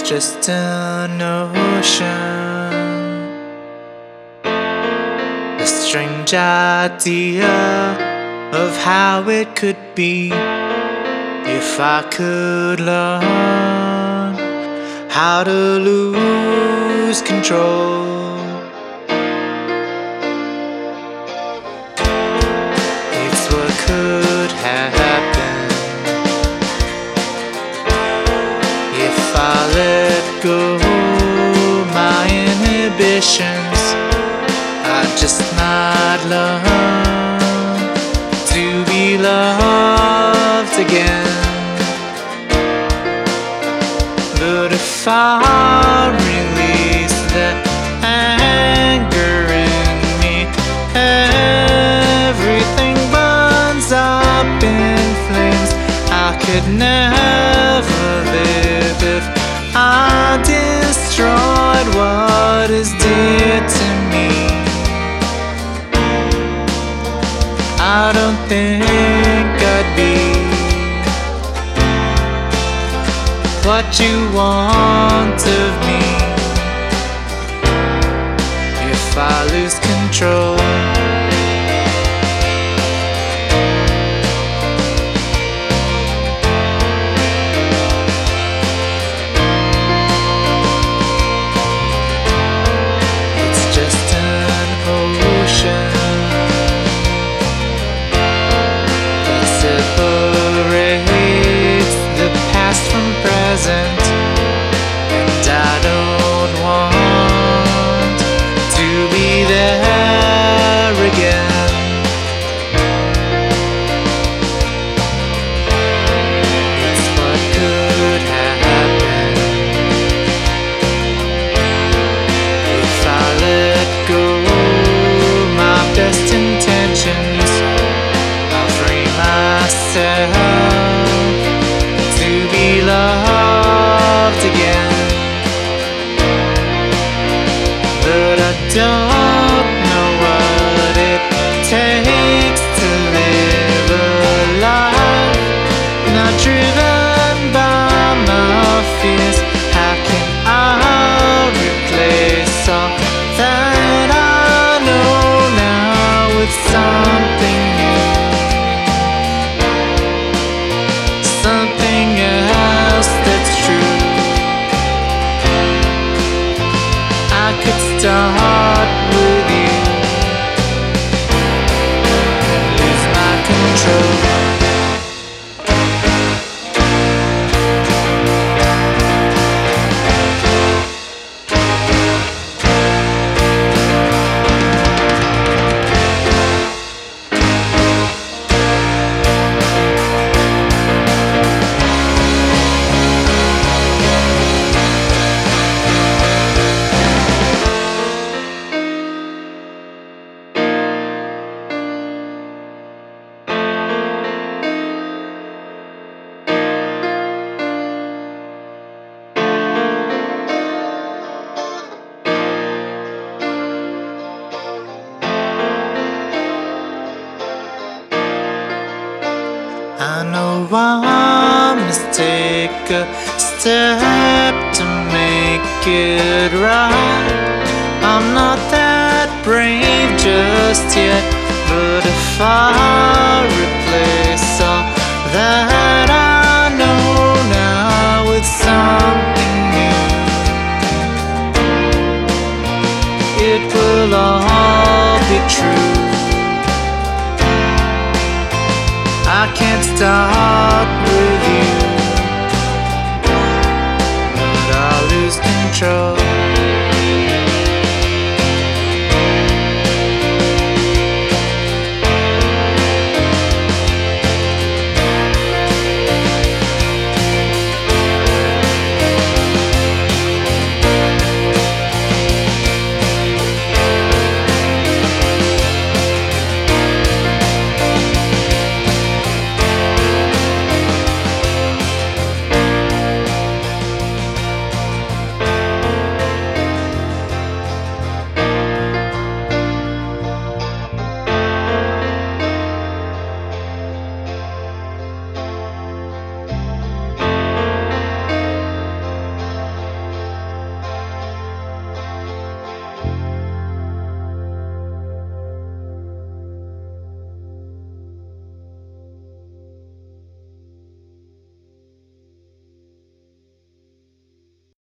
just an ocean, a strange idea of how it could be if I could learn how to lose control. It's what could happen if I let go my inhibitions. I just might learn to be loved again. But if I release the anger in me, everything burns up in flames. I could never live if I destroyed what is dear to me. I don't think I'd be what you want of me if I lose control. It's just an ocean that separates the past from present, and I don't want to be there again. It's what could happen if I let go my best intentions. I'll free myself to be loved again. But I don't know what it takes to live a life not driven by my fears. How can I replace all that I know now with something new? Something else that's true. I could start with you and lose my control. I know I must take a step to make it right. I'm not that brave just yet, but if I replace all that I know now with something new, it will all be true. I can't start with you, but I'll lose control.